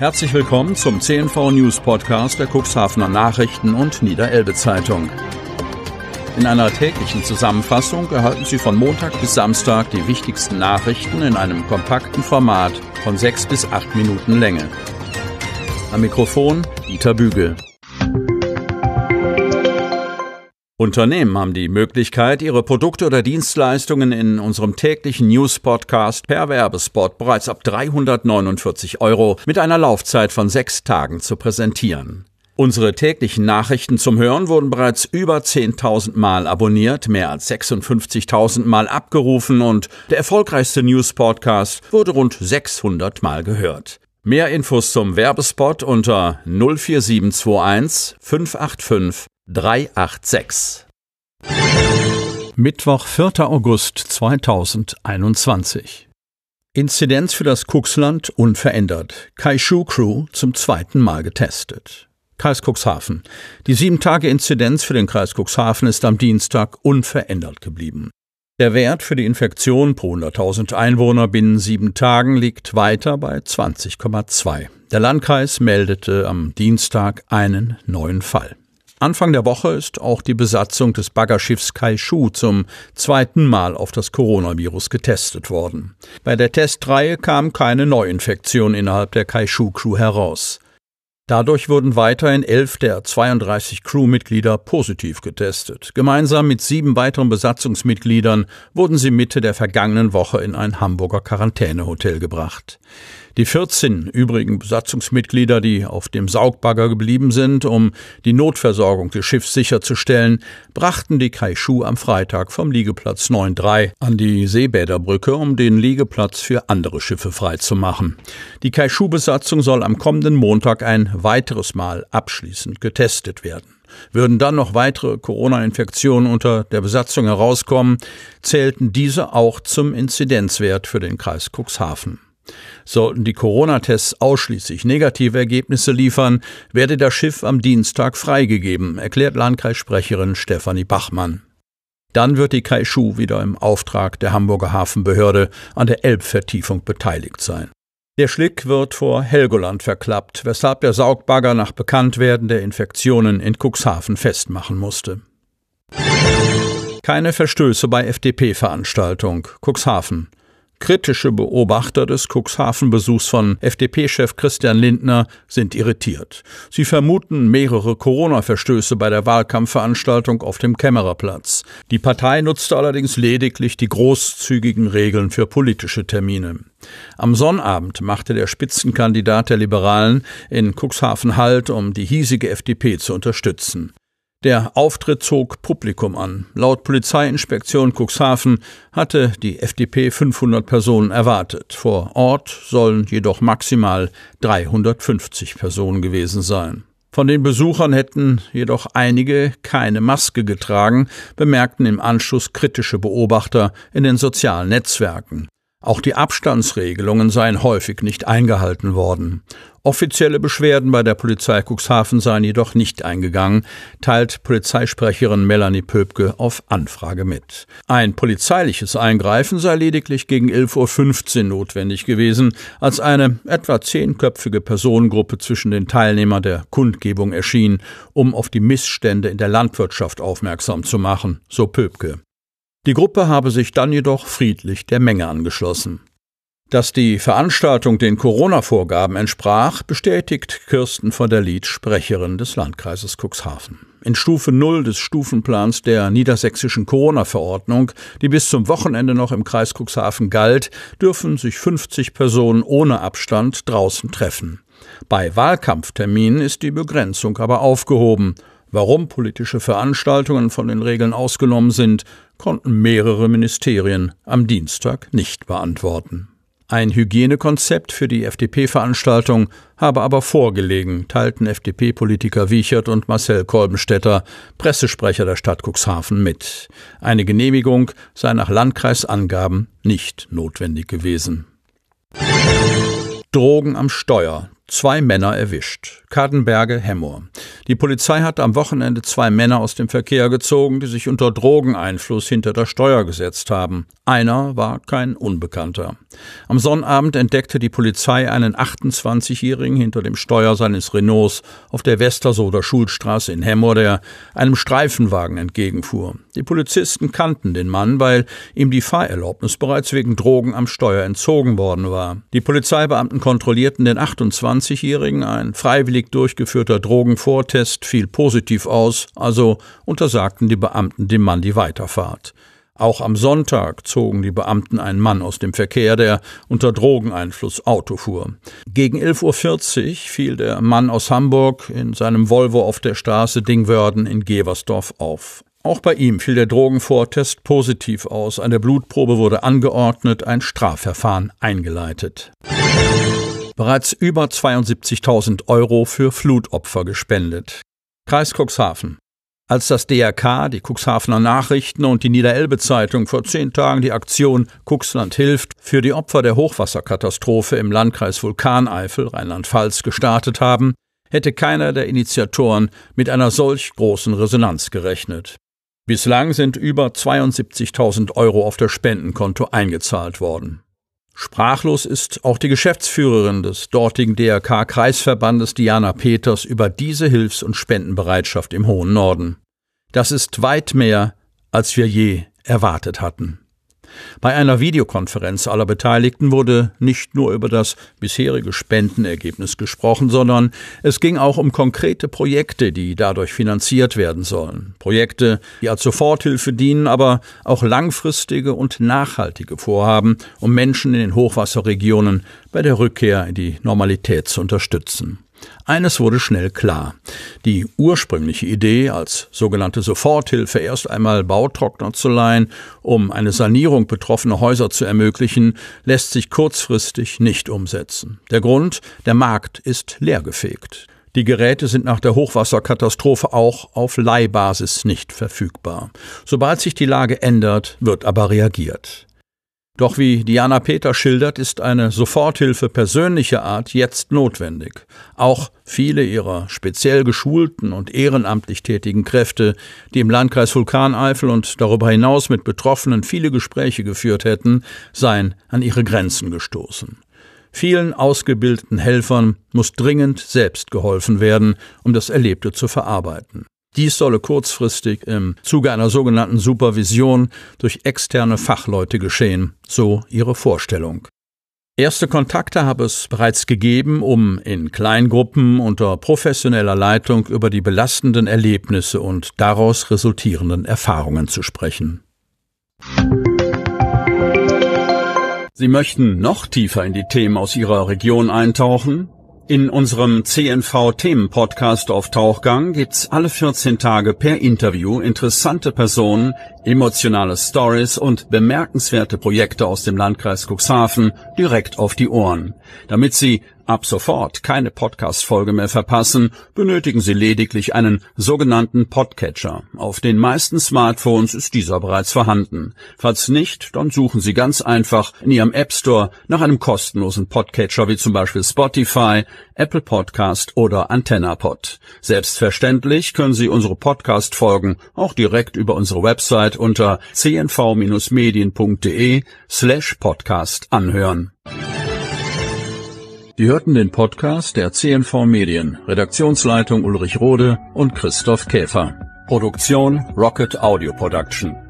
Herzlich willkommen zum CNV News Podcast der Cuxhavener Nachrichten und Niederelbe Zeitung. In einer täglichen Zusammenfassung erhalten Sie von Montag bis Samstag die wichtigsten Nachrichten in einem kompakten Format von 6 bis 8 Minuten Länge. Am Mikrofon Dieter Bügel. Unternehmen haben die Möglichkeit, ihre Produkte oder Dienstleistungen in unserem täglichen News-Podcast per Werbespot bereits ab 349 € mit einer Laufzeit von 6 Tagen zu präsentieren. Unsere täglichen Nachrichten zum Hören wurden bereits über 10.000 Mal abonniert, mehr als 56.000 Mal abgerufen und der erfolgreichste News-Podcast wurde rund 600 Mal gehört. Mehr Infos zum Werbespot unter 04721 585 386. Mittwoch, 4. August 2021. Inzidenz für das Cuxland unverändert. Kai-Shu-Crew zum 2. Mal getestet. Kreis Cuxhaven. Die 7-Tage-Inzidenz für den Kreis Cuxhaven ist am Dienstag unverändert geblieben. Der Wert für die Infektion pro 100.000 Einwohner binnen 7 Tagen liegt weiter bei 20,2. Der Landkreis meldete am Dienstag einen neuen Fall. Anfang der Woche ist auch die Besatzung des Baggerschiffs Kai-Shu zum 2. Mal auf das Coronavirus getestet worden. Bei der Testreihe kam keine Neuinfektion innerhalb der Kai-Shu-Crew heraus. Dadurch wurden weiterhin 11 der 32 Crewmitglieder positiv getestet. Gemeinsam mit 7 weiteren Besatzungsmitgliedern wurden sie Mitte der vergangenen Woche in ein Hamburger Quarantänehotel gebracht. Die 14 übrigen Besatzungsmitglieder, die auf dem Saugbagger geblieben sind, um die Notversorgung des Schiffs sicherzustellen, brachten die Kai-Shu am Freitag vom Liegeplatz 9-3 an die Seebäderbrücke, um den Liegeplatz für andere Schiffe freizumachen. Die Kai-Shu-Besatzung soll am kommenden Montag ein weiteres Mal abschließend getestet werden. Würden dann noch weitere Corona-Infektionen unter der Besatzung herauskommen, zählten diese auch zum Inzidenzwert für den Kreis Cuxhaven. Sollten die Corona-Tests ausschließlich negative Ergebnisse liefern, werde das Schiff am Dienstag freigegeben, erklärt Landkreissprecherin Stefanie Bachmann. Dann wird die Kai-Shu wieder im Auftrag der Hamburger Hafenbehörde an der Elbvertiefung beteiligt sein. Der Schlick wird vor Helgoland verklappt, weshalb der Saugbagger nach Bekanntwerden der Infektionen in Cuxhaven festmachen musste. Keine Verstöße bei FDP-Veranstaltung. Cuxhaven. Kritische Beobachter des Cuxhaven-Besuchs von FDP-Chef Christian Lindner sind irritiert. Sie vermuten mehrere Corona-Verstöße bei der Wahlkampfveranstaltung auf dem Kämmererplatz. Die Partei nutzte allerdings lediglich die großzügigen Regeln für politische Termine. Am Sonnabend machte der Spitzenkandidat der Liberalen in Cuxhaven Halt, um die hiesige FDP zu unterstützen. Der Auftritt zog Publikum an. Laut Polizeiinspektion Cuxhaven hatte die FDP 500 Personen erwartet. Vor Ort sollen jedoch maximal 350 Personen gewesen sein. Von den Besuchern hätten jedoch einige keine Maske getragen, bemerkten im Anschluss kritische Beobachter in den sozialen Netzwerken. Auch die Abstandsregelungen seien häufig nicht eingehalten worden. Offizielle Beschwerden bei der Polizei Cuxhaven seien jedoch nicht eingegangen, teilt Polizeisprecherin Melanie Pöbke auf Anfrage mit. Ein polizeiliches Eingreifen sei lediglich gegen 11:15 Uhr notwendig gewesen, als eine etwa 10-köpfige Personengruppe zwischen den Teilnehmern der Kundgebung erschien, um auf die Missstände in der Landwirtschaft aufmerksam zu machen, so Pöbke. Die Gruppe habe sich dann jedoch friedlich der Menge angeschlossen. Dass die Veranstaltung den Corona-Vorgaben entsprach, bestätigt Kirsten von der Lied, Sprecherin des Landkreises Cuxhaven. In Stufe 0 des Stufenplans der niedersächsischen Corona-Verordnung, die bis zum Wochenende noch im Kreis Cuxhaven galt, dürfen sich 50 Personen ohne Abstand draußen treffen. Bei Wahlkampfterminen ist die Begrenzung aber aufgehoben. Warum politische Veranstaltungen von den Regeln ausgenommen sind, konnten mehrere Ministerien am Dienstag nicht beantworten. Ein Hygienekonzept für die FDP-Veranstaltung habe aber vorgelegen, teilten FDP-Politiker Wiechert und Marcel Kolbenstädter, Pressesprecher der Stadt Cuxhaven, mit. Eine Genehmigung sei nach Landkreisangaben nicht notwendig gewesen. Drogen am Steuer. 2 Männer erwischt. Kadenberge, Hemmoor. Die Polizei hat am Wochenende 2 Männer aus dem Verkehr gezogen, die sich unter Drogeneinfluss hinter das Steuer gesetzt haben. Einer war kein Unbekannter. Am Sonnabend entdeckte die Polizei einen 28-Jährigen hinter dem Steuer seines Renaults auf der Westersoder Schulstraße in Hemmoor, der einem Streifenwagen entgegenfuhr. Die Polizisten kannten den Mann, weil ihm die Fahrerlaubnis bereits wegen Drogen am Steuer entzogen worden war. Die Polizeibeamten kontrollierten den 28-Jährigen. Ein freiwillig durchgeführter Drogenvortest fiel positiv aus, also untersagten die Beamten dem Mann die Weiterfahrt. Auch am Sonntag zogen die Beamten einen Mann aus dem Verkehr, der unter Drogeneinfluss Auto fuhr. Gegen 11:40 Uhr fiel der Mann aus Hamburg in seinem Volvo auf der Straße Dingwörden in Geversdorf auf. Auch bei ihm fiel der Drogenvortest positiv aus. Eine Blutprobe wurde angeordnet, ein Strafverfahren eingeleitet. Bereits über 72.000 € für Flutopfer gespendet. Kreis Cuxhaven. Als das DRK, die Cuxhavener Nachrichten und die Niederelbe-Zeitung vor 10 Tagen die Aktion Cuxland hilft für die Opfer der Hochwasserkatastrophe im Landkreis Vulkaneifel, Rheinland-Pfalz, gestartet haben, hätte keiner der Initiatoren mit einer solch großen Resonanz gerechnet. Bislang sind über 72.000 € auf das Spendenkonto eingezahlt worden. Sprachlos ist auch die Geschäftsführerin des dortigen DRK-Kreisverbandes Diana Peters über diese Hilfs- und Spendenbereitschaft im hohen Norden. Das ist weit mehr, als wir je erwartet hatten. Bei einer Videokonferenz aller Beteiligten wurde nicht nur über das bisherige Spendenergebnis gesprochen, sondern es ging auch um konkrete Projekte, die dadurch finanziert werden sollen. Projekte, die als Soforthilfe dienen, aber auch langfristige und nachhaltige Vorhaben, um Menschen in den Hochwasserregionen bei der Rückkehr in die Normalität zu unterstützen. Eines wurde schnell klar. Die ursprüngliche Idee, als sogenannte Soforthilfe erst einmal Bautrockner zu leihen, um eine Sanierung betroffener Häuser zu ermöglichen, lässt sich kurzfristig nicht umsetzen. Der Grund: der Markt ist leergefegt. Die Geräte sind nach der Hochwasserkatastrophe auch auf Leihbasis nicht verfügbar. Sobald sich die Lage ändert, wird aber reagiert. Doch wie Diana Peter schildert, ist eine Soforthilfe persönlicher Art jetzt notwendig. Auch viele ihrer speziell geschulten und ehrenamtlich tätigen Kräfte, die im Landkreis Vulkaneifel und darüber hinaus mit Betroffenen viele Gespräche geführt hätten, seien an ihre Grenzen gestoßen. Vielen ausgebildeten Helfern muss dringend selbst geholfen werden, um das Erlebte zu verarbeiten. Dies solle kurzfristig im Zuge einer sogenannten Supervision durch externe Fachleute geschehen, so ihre Vorstellung. Erste Kontakte habe es bereits gegeben, um in Kleingruppen unter professioneller Leitung über die belastenden Erlebnisse und daraus resultierenden Erfahrungen zu sprechen. Sie möchten noch tiefer in die Themen aus Ihrer Region eintauchen? In unserem CNV-Themen-Podcast auf Tauchgang gibt's alle 14 Tage per Interview interessante Personen, emotionale Stories und bemerkenswerte Projekte aus dem Landkreis Cuxhaven direkt auf die Ohren. Damit Sie ab sofort keine Podcast-Folge mehr verpassen, benötigen Sie lediglich einen sogenannten Podcatcher. Auf den meisten Smartphones ist dieser bereits vorhanden. Falls nicht, dann suchen Sie ganz einfach in Ihrem App Store nach einem kostenlosen Podcatcher wie zum Beispiel Spotify, Apple Podcast oder AntennaPod. Selbstverständlich können Sie unsere Podcast-Folgen auch direkt über unsere Website unter cnv-medien.de/podcast anhören. Sie hörten den Podcast der CNV Medien, Redaktionsleitung Ulrich Rode und Christoph Käfer. Produktion Rocket Audio Production.